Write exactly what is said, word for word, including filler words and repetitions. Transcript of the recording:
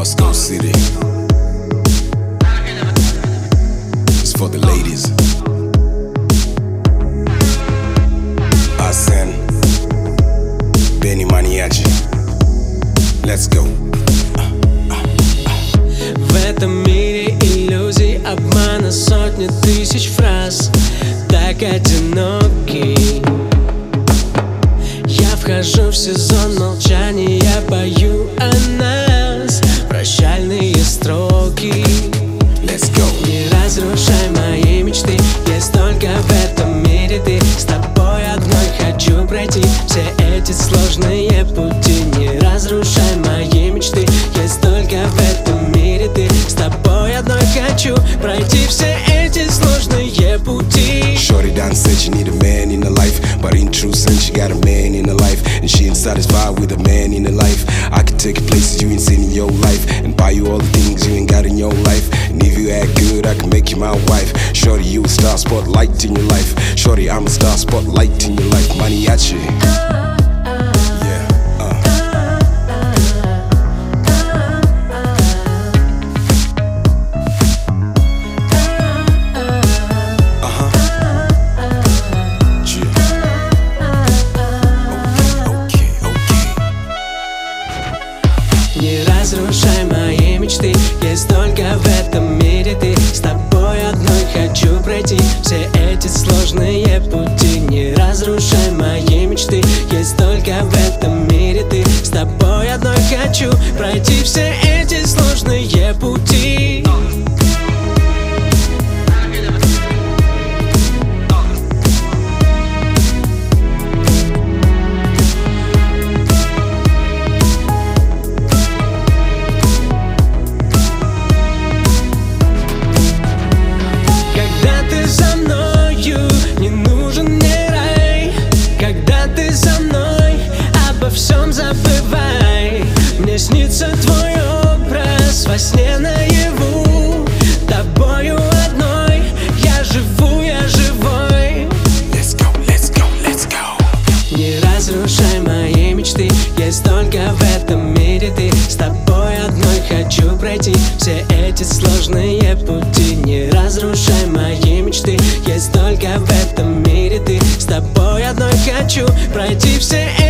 Moscow City. It's for the ladies. Asen, Benny Maniaci. Let's go. В этом мире иллюзий, обмана, сотни тысяч фраз. Так одинокий. Я вхожу в сезон молчания, я пою о нас прощальные строки. Let's go. Не разрушай мои мечты, есть только в этом мире ты. С тобой одной хочу пройти все эти сложные пути. Не разрушай мои мечты, есть только в этом мире ты. С тобой одной хочу пройти все эти сложные пути. Shorty done said she need a man in her life, but in true sense she got a man in her life, and she ain't satisfied with a man in her life. I can take you places you ain't seen in your life, and buy you all the things you ain't got in your life. And if you act good, I can make you my wife. Shorty, you a star spotlight in your life. Shorty, I'm a star spotlight in your life. Maniaci. Yeah, uh. Uh-huh. Okay, okay, okay. Не разрушай мои мечты, есть только в этом мире ты. С тобой одной хочу пройти все эти сложные пути. Не разрушай мои мечты, есть только в этом мире ты. С тобой одной хочу пройти все эти сложные пути. Мне снится твой образ во сне наяву. Тобою одной я живу, я живой. Let's go, let's go, let's go. Не разрушай мои мечты, есть только в этом мире ты. С тобой одной хочу пройти все эти сложные пути. Не разрушай мои мечты, есть только в этом мире ты. С тобой одной хочу пройти все эти